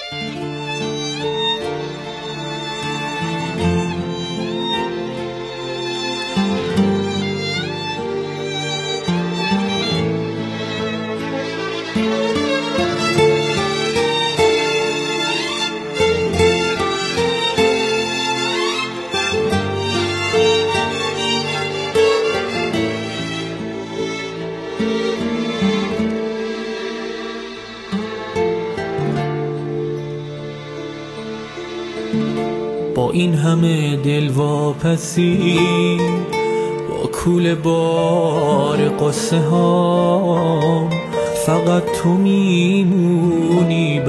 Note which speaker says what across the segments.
Speaker 1: با این همه دلواپسی، با کول بار قصه ها، فقط تو میمونی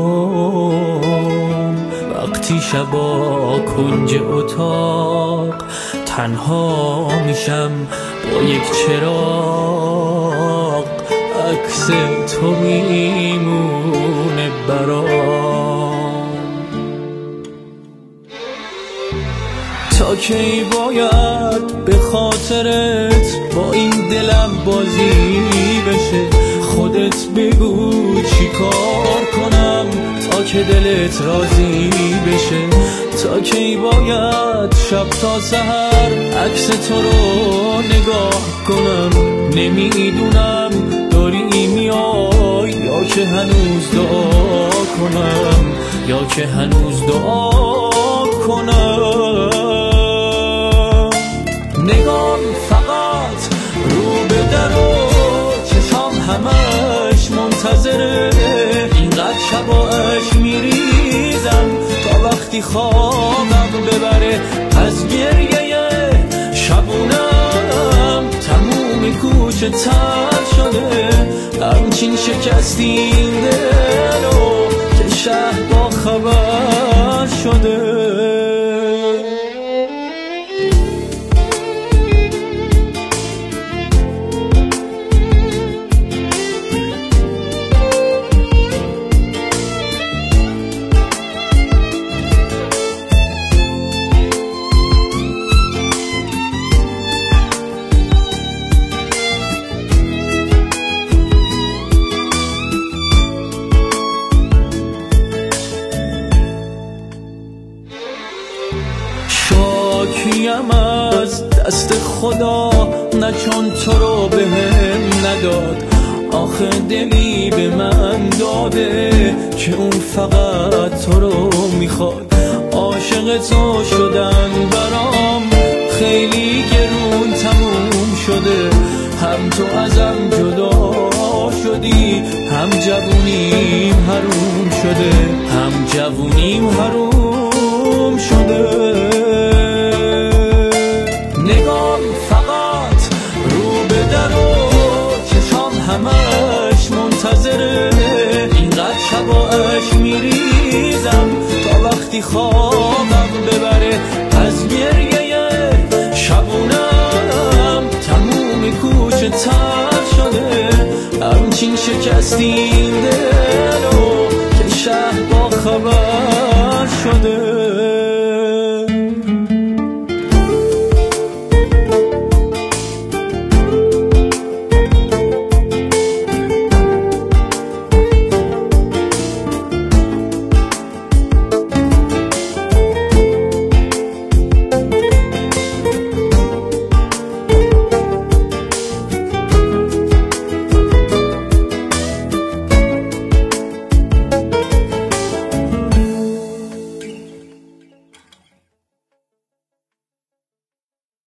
Speaker 1: برام. وقتی شبا کنج اتاق تنها میشم با یک چراغ، عکس تو میمونه برام. تا کی باید به خاطرت با این دلم بازی بشه؟ خودت بگو چی کار کنم تا که دلت راضی بشه؟ تا کی باید شب تا سحر عکس تو رو نگاه کنم؟ نمیدونم داری میای یا که هنوز دعا کنم، یا که هنوز دعا کنم. نگام فقط رو به در و چشام همش منتظره، اینقدر شباش میریزم تا وقتی خوابم ببره. از گریه شبونم تموم کوچه تر شده، همچین شکستی این دلو که شهر با خبر شده. شاکیم از دست خدا، نه چون تو رو بهم نداد. آخه دلی به من داده که اون فقط تو رو میخواد. عاشق تو شدن برام خیلی گرون تموم شده، هم تو ازم جدا شدی، هم جوونیم حروم شده، هم جوونیم حروم شده. نگام فقط رو به در و چشام همش منتظره، اینقدر شباش میریزم تا وقتی خوابم ببره. از گریه شبونم تموم کوچه تر شده، همچین شکستی